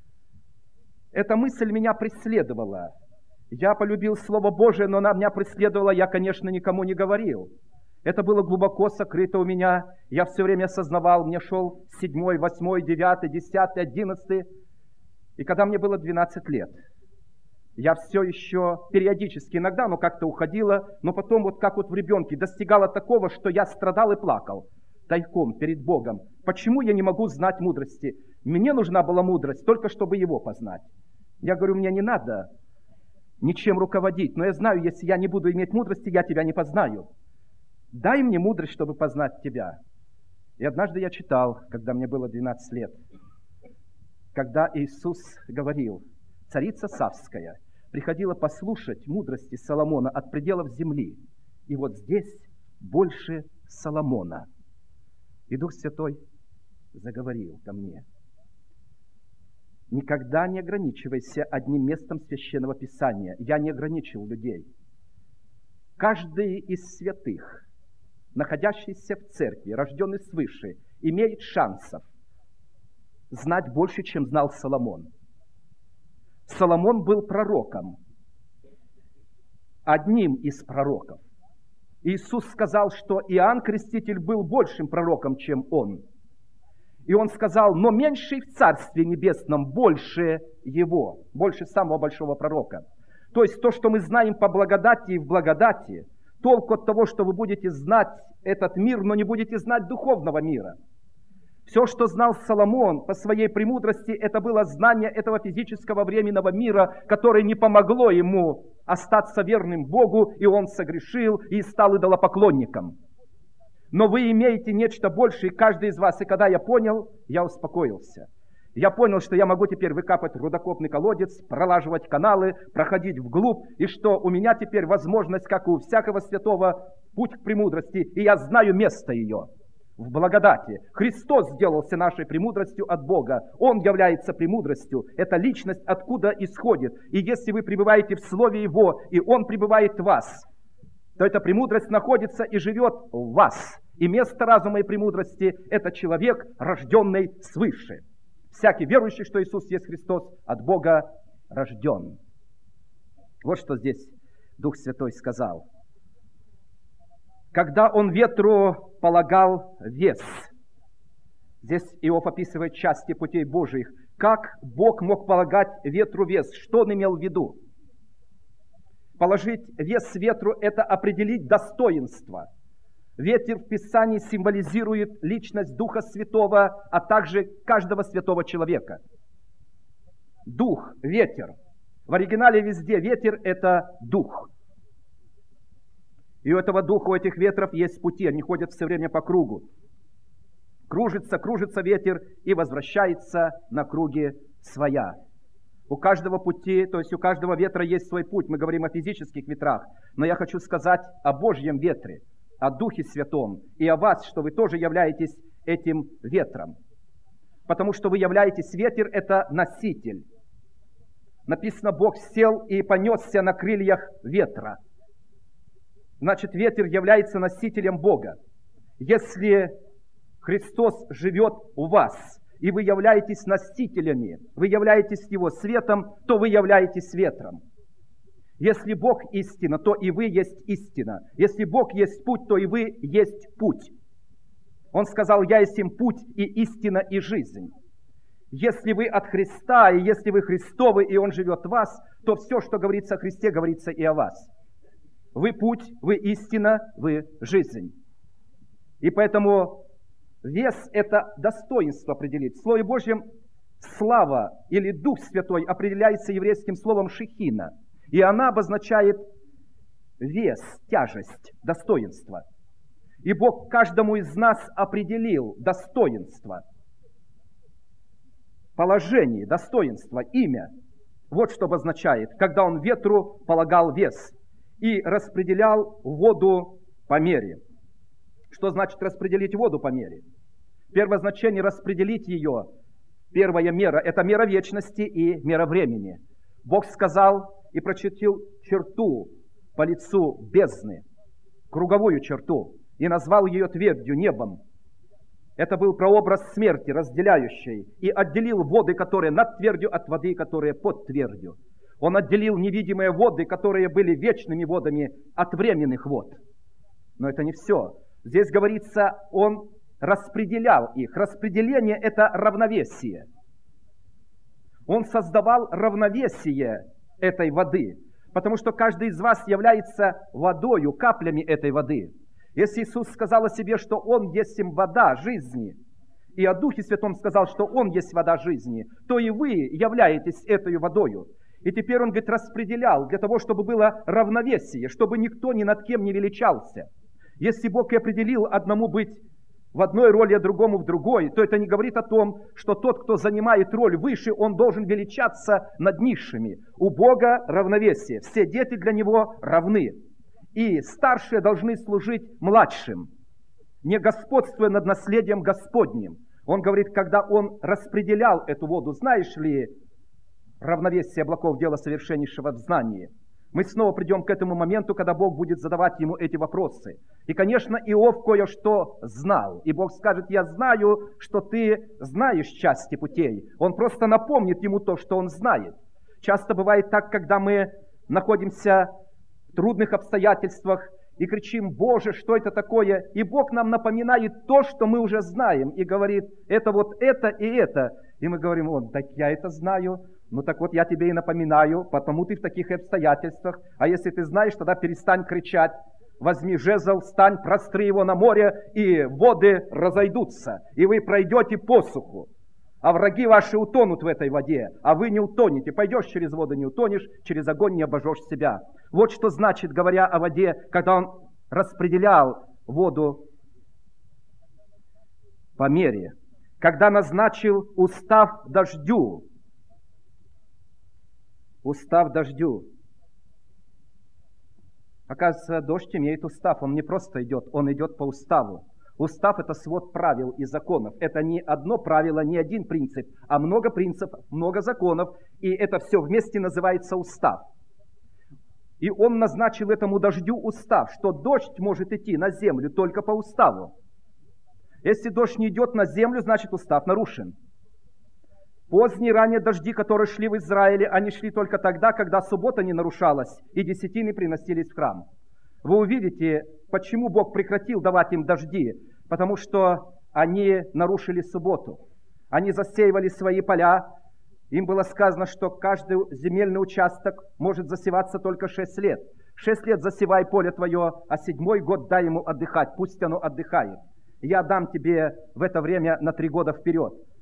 Эта мысль меня преследовала. Я полюбил Слово Божие, но она меня преследовала, я, конечно, никому не говорил. Это было глубоко сокрыто у меня. Я все время осознавал, мне шел седьмой, восьмой, девятый, десятый, одиннадцатый. И когда мне было двенадцать лет, я все еще периодически, иногда оно как-то уходило, но потом вот как вот в ребенке достигало такого, что я страдал и плакал тайком перед Богом. Почему я не могу знать мудрости? Мне нужна была мудрость только чтобы Его познать. Я говорю: мне не надо ничем руководить, но я знаю, если я не буду иметь мудрости, я Тебя не познаю. Дай мне мудрость, чтобы познать Тебя. И однажды я читал, когда мне было двенадцать лет, когда Иисус говорил: царица Савская приходила послушать мудрости Соломона от пределов земли. И вот здесь больше Соломона. И Дух Святой заговорил ко мне: никогда не ограничивайся одним местом Священного Писания. Я не ограничил людей. Каждый из святых, находящийся в церкви, рожденный свыше, имеет шансов знать больше, чем знал Соломон. Соломон был пророком, одним из пророков. Иисус сказал, что Иоанн Креститель был большим пророком, чем он. И он сказал: но меньший в Царстве Небесном больше его, больше самого большого пророка. То есть то, что мы знаем по благодати и в благодати, толку от того, что вы будете знать этот мир, но не будете знать духовного мира. Все, что знал Соломон по своей премудрости, это было знание этого физического временного мира, которое не помогло ему остаться верным Богу, и он согрешил и стал идолопоклонником. Но вы имеете нечто большее, каждый из вас. И когда я понял, я успокоился. Я понял, что я могу теперь выкапать рудокопный колодец, пролаживать каналы, проходить вглубь, и что у меня теперь возможность, как у всякого святого, путь к премудрости, и я знаю место ее в благодати. Христос сделался нашей премудростью от Бога. Он является премудростью. Это личность откуда исходит. И если вы пребываете в Слове Его, и Он пребывает в вас, то эта премудрость находится и живет в вас. И место разума и премудрости – это человек, рожденный свыше. Всякий верующий, что Иисус есть Христос, от Бога рожден. Вот что здесь Дух Святой сказал. Когда Он ветру полагал вес. Здесь Иов описывает части путей Божьих. Как Бог мог полагать ветру вес? Что Он имел в виду? Положить вес ветру – это определить достоинство. Ветер в Писании символизирует личность Духа Святого, а также каждого святого человека. дух, ветер. В оригинале везде ветер – это дух. И у этого духа, у этих ветров есть пути, они ходят все время по кругу. Кружится, кружится ветер и возвращается на круге своя. У каждого пути, то есть у каждого ветра есть свой путь. Мы говорим о физических ветрах, но я хочу сказать о Божьем ветре, о Духе Святом и о вас, что вы тоже являетесь этим ветром. Потому что вы являетесь ветер, это носитель. Написано, Бог сел и понесся на крыльях ветра. Значит, ветер является носителем Бога. Если Христос живет у вас, и вы являетесь носителями, вы являетесь Его светом, то вы являетесь ветром. Если Бог истина, то и вы есть истина. Если Бог есть путь, то и вы есть путь. Он сказал, я есть им путь и истина и жизнь. Если вы от Христа, и если вы Христовы, и Он живет в вас, то все, что говорится о Христе, говорится и о вас. Вы путь, вы истина, вы жизнь. И поэтому вес – это достоинство определить. В Слове Божьем слава или Дух Святой определяется еврейским словом шехина. И она обозначает вес, тяжесть, достоинство. И Бог каждому из нас определил достоинство, положение, достоинство, имя. Вот что обозначает, когда Он ветру полагал вес и распределял воду по мере. Что значит распределить воду по мере? Первое значение распределить ее. Первая мера – это мера вечности и мера времени. Бог сказал и прочертил черту по лицу бездны, круговую черту, и назвал ее твердью, небом. Это был прообраз смерти, разделяющей, и отделил воды, которые над твердью, от воды, которые под твердью. Он отделил невидимые воды, которые были вечными водами, от временных вод. Но это не все. Здесь говорится, Он распределял их. Распределение – это равновесие. Он создавал равновесие этой воды, потому что каждый из вас является водою, каплями этой воды. Если Иисус сказал о себе, что Он есть вода жизни, и о Духе Святом сказал, что Он есть вода жизни, то и вы являетесь этой водою. И теперь Он, говорит, распределял для того, чтобы было равновесие, чтобы никто ни над кем не величался. Если Бог и определил одному быть в одной роли, а другому в другой, то это не говорит о том, что тот, кто занимает роль выше, он должен величаться над низшими. У Бога равновесие. Все дети для Него равны. И старшие должны служить младшим, не господствуя над наследием Господним. Он говорит, когда Он распределял эту воду, знаешь ли, равновесие облаков – дело совершеннейшего в знании. Мы снова придем к этому моменту, когда Бог будет задавать ему эти вопросы. И, конечно, Иов кое-что знал. И Бог скажет, я знаю, что ты знаешь части путей. Он просто напомнит ему то, что он знает. Часто бывает так, когда мы находимся в трудных обстоятельствах и кричим, Боже, что это такое? И Бог нам напоминает то, что мы уже знаем. И говорит, это вот это и это. И мы говорим, вот, так я это знаю. Ну так вот, я тебе и напоминаю, потому ты в таких обстоятельствах. А если ты знаешь, тогда перестань кричать. Возьми жезл, встань, простри его на море, и воды разойдутся. И вы пройдете посуху. А враги ваши утонут в этой воде, а вы не утонете. Пойдешь через воду, не утонешь, через огонь не обожжешь себя. Вот что значит, говоря о воде, когда Он распределял воду по мере. Когда назначил устав дождю. Устав дождю. Оказывается, дождь имеет устав. Он не просто идет, он идет по уставу. Устав – это свод правил и законов. Это не одно правило, не один принцип, а много принципов, много законов. И это все вместе называется устав. И Он назначил этому дождю устав, что дождь может идти на землю только по уставу. Если дождь не идет на землю, значит устав нарушен. Поздние ранние дожди, которые шли в Израиле, они шли только тогда, когда суббота не нарушалась и десятины приносились в храм. Вы увидите, почему Бог прекратил давать им дожди. Потому что они нарушили субботу. Они засеивали свои поля. Им было сказано, что каждый земельный участок может засеваться только шесть лет. Шесть лет засевай поле твое, а седьмой год дай ему отдыхать. Пусть оно отдыхает. Я дам тебе в это время на три года вперед.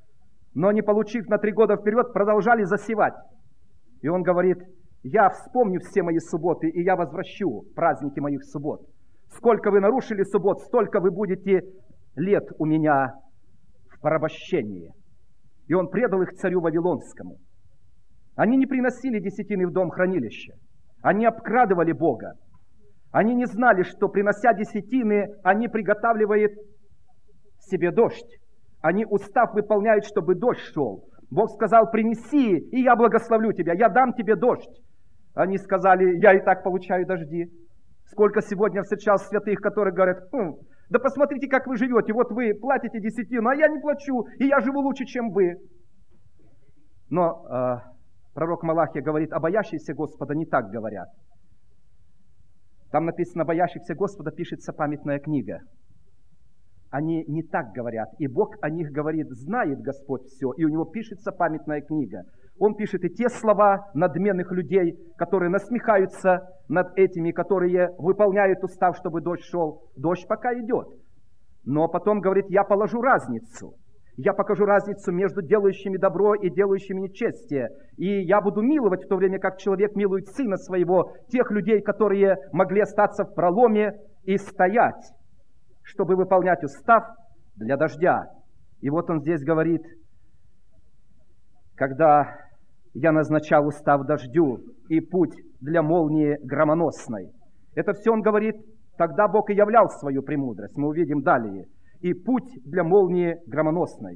но не получив на три года вперед, продолжали засевать. И он говорит: я вспомню все мои субботы, и я возвращу праздники моих суббот. Сколько вы нарушили суббот, столько вы будете лет у меня в порабощении. И он предал их царю Вавилонскому. Они не приносили десятины в дом хранилища. Они обкрадывали Бога. Они не знали, что, принося десятины, они приготавливают себе дождь. Они устав выполняют, чтобы дождь шел. Бог сказал: принеси, и я благословлю тебя, я дам тебе дождь. Они сказали: я и так получаю дожди. Сколько сегодня встречал святых, которые говорят: хм, да посмотрите, как вы живете, вот вы платите десятину, а я не плачу, и я живу лучше, чем вы. Но э, пророк Малахия говорит: а боящиеся Господа не так говорят. Там написано: боящихся Господа пишется памятная книга. Они не так говорят. И Бог о них говорит: знает Господь все, и у него пишется памятная книга. Он пишет и те слова надменных людей, которые насмехаются над этими, которые выполняют устав, чтобы дождь шел. Дождь пока идет. Но потом говорит: я положу разницу. Я покажу разницу между делающими добро и делающими нечестие. И я буду миловать в то время, как человек милует сына своего, тех людей, которые могли остаться в проломе и стоять, чтобы выполнять устав для дождя. И вот он здесь говорит: когда я назначал устав дождю и путь для молнии громоносной. Это все он говорит, тогда Бог и являл свою премудрость. Мы увидим далее. И путь для молнии громоносной.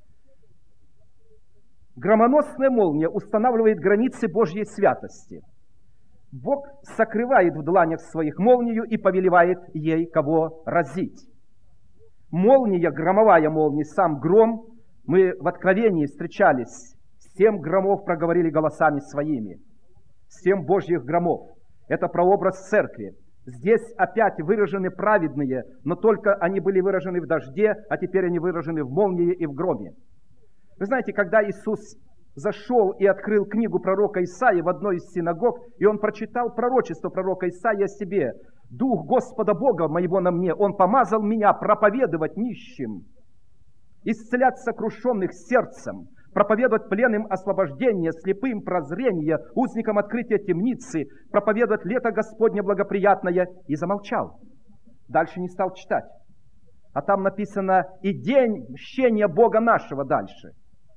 Громоносная молния устанавливает границы Божьей святости. Бог сокрывает в дланях своих молнию и повелевает ей кого разить. Молния, громовая молния, сам гром, мы в Откровении встречались, семь громов проговорили голосами своими. Семь Божьих громов. Это прообраз церкви. Здесь опять выражены праведные, но только они были выражены в дожде, а теперь они выражены в молнии и в громе. Вы знаете, когда Иисус зашел и открыл книгу пророка Исаии в одной из синагог, и он прочитал пророчество пророка Исаии о себе: «Дух Господа Бога моего на мне, Он помазал меня проповедовать нищим, исцелять сокрушенных сердцем, проповедовать пленным освобождение, слепым прозрение, узникам открытие темницы, проповедовать лето Господне благоприятное». И замолчал. Дальше не стал читать. А там написано: «И день мщения Бога нашего» дальше.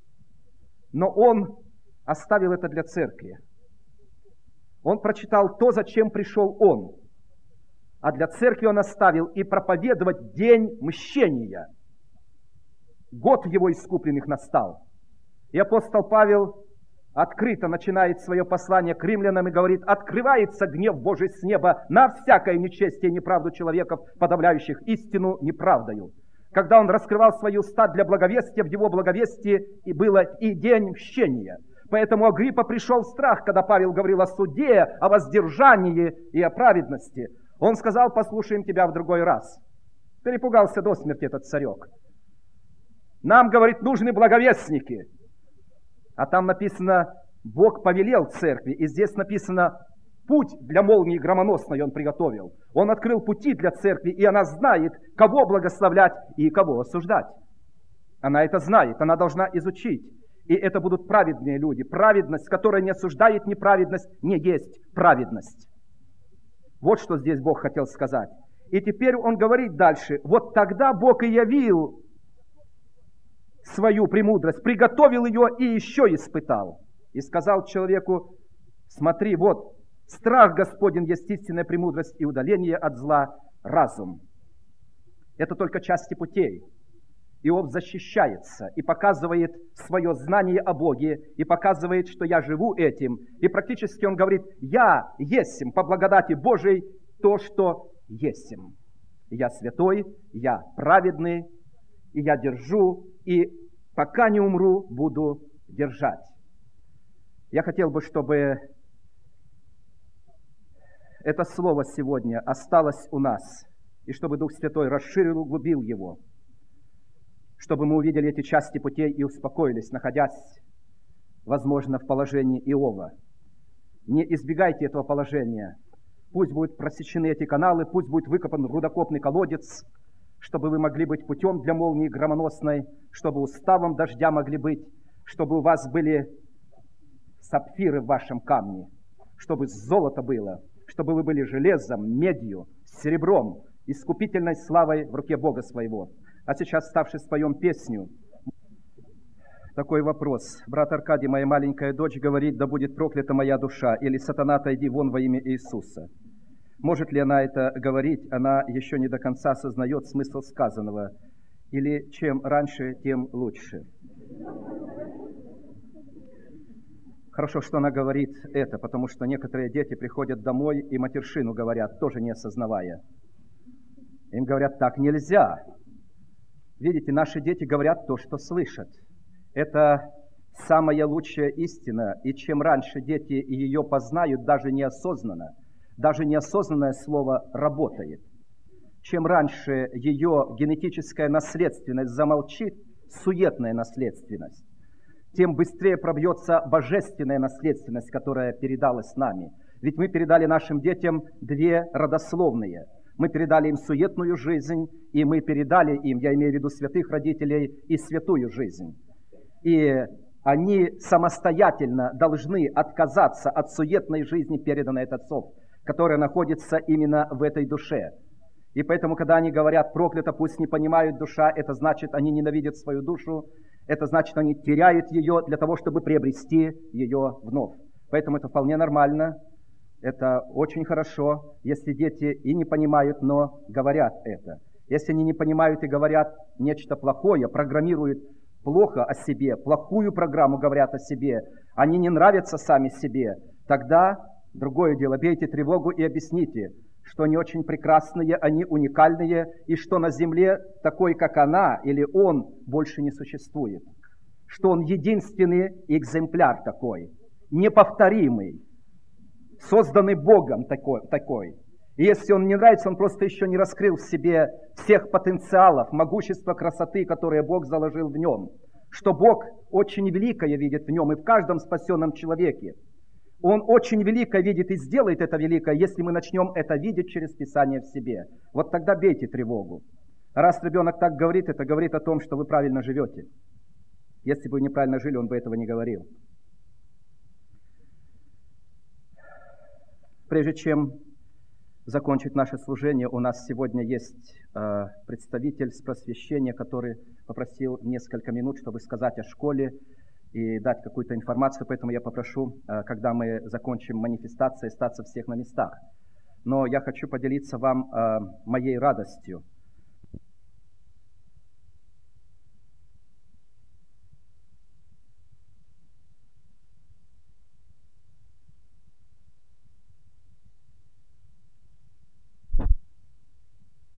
Но он оставил это для церкви. Он прочитал то, зачем пришел он. А для церкви он оставил и проповедовать день мщения. Год его искупленных настал. И апостол Павел открыто начинает свое послание к римлянам и говорит: открывается гнев Божий с неба на всякое нечестие и неправду человеков, подавляющих истину неправдою. Когда он раскрывал свои уста для благовестия, в его благовестии и было и день мщения. Поэтому Агриппа пришел в страх, когда Павел говорил о суде, о воздержании и о праведности. Он сказал: послушаем тебя в другой раз. Перепугался до смерти этот царек. Нам, говорит, нужны благовестники. А там написано: Бог повелел церкви. И здесь написано: путь для молнии громоносной он приготовил. Он открыл пути для церкви, и она знает, кого благословлять и кого осуждать. Она это знает, она должна изучить. И это будут праведные люди. Праведность, которая не осуждает неправедность, не есть праведность. Вот что здесь Бог хотел сказать. И теперь он говорит дальше: вот тогда Бог и явил свою премудрость, приготовил ее и еще испытал. И сказал человеку: смотри, вот, страх Господень есть истинная премудрость, и удаление от зла разум. Это только части путей. Иов защищается и показывает свое знание о Боге, и показывает, что я живу этим. И практически он говорит: я есмь по благодати Божией то, что есмь. Я святой, я праведный, и я держу, и пока не умру, буду держать. Я хотел бы, чтобы это слово сегодня осталось у нас, и чтобы Дух Святой расширил, углубил его, чтобы мы увидели эти части путей и успокоились, находясь, возможно, в положении Иова. Не избегайте этого положения. Пусть будут просечены эти каналы, пусть будет выкопан рудокопный колодец, чтобы вы могли быть путем для молнии громоносной, чтобы уставом дождя могли быть, чтобы у вас были сапфиры в вашем камне, чтобы золото было, чтобы вы были железом, медью, серебром, искупительной славой в руке Бога своего. А сейчас, вставши, споем песню. Такой вопрос. Брат Аркадий, моя маленькая дочь, говорит: да будет проклята моя душа, или сатана, отойди вон во имя Иисуса. Может ли она это говорить? Она еще не до конца осознает смысл сказанного. Или чем раньше, тем лучше. Хорошо, что она говорит это, потому что некоторые дети приходят домой и матершину говорят, тоже не осознавая. Им говорят: так нельзя. Видите, наши дети говорят то, что слышат. Это самая лучшая истина, и чем раньше дети ее познают, даже неосознанно, даже неосознанное слово работает. Чем раньше ее генетическая наследственность замолчит, суетная наследственность, тем быстрее пробьется божественная наследственность, которая передалась нами. Ведь мы передали нашим детям две родословные. Мы передали им суетную жизнь, и мы передали им, я имею в виду святых родителей, и святую жизнь. И они самостоятельно должны отказаться от суетной жизни, переданной от отцов, которая находится именно в этой душе. И поэтому, когда они говорят «проклято», пусть не понимают душа, это значит, они ненавидят свою душу, это значит, они теряют ее для того, чтобы приобрести ее вновь. Поэтому это вполне нормально, это очень хорошо, если дети и не понимают, но говорят это. Если они не понимают и говорят нечто плохое, программируют плохо о себе, плохую программу говорят о себе, они не нравятся сами себе, тогда другое дело, бейте тревогу и объясните, что они очень прекрасные, они уникальные, и что на земле такой, как она или он, больше не существует. Что он единственный экземпляр такой, неповторимый, созданный Богом такой. такой. И если он не нравится, он просто еще не раскрыл в себе всех потенциалов, могущества, красоты, которые Бог заложил в нем. Что Бог очень великое видит в нем и в каждом спасенном человеке. Он очень великое видит и сделает это великое, если мы начнем это видеть через Писание в себе. Вот тогда бейте тревогу. Раз ребенок так говорит, это говорит о том, что вы правильно живете. Если бы вы неправильно жили, он бы этого не говорил. Прежде чем закончить наше служение, у нас сегодня есть э, представитель с просвещения, который попросил несколько минут, чтобы сказать о школе и дать какую-то информацию, поэтому я попрошу, э, когда мы закончим манифестацию, остаться всех на местах. Но я хочу поделиться вам э, моей радостью.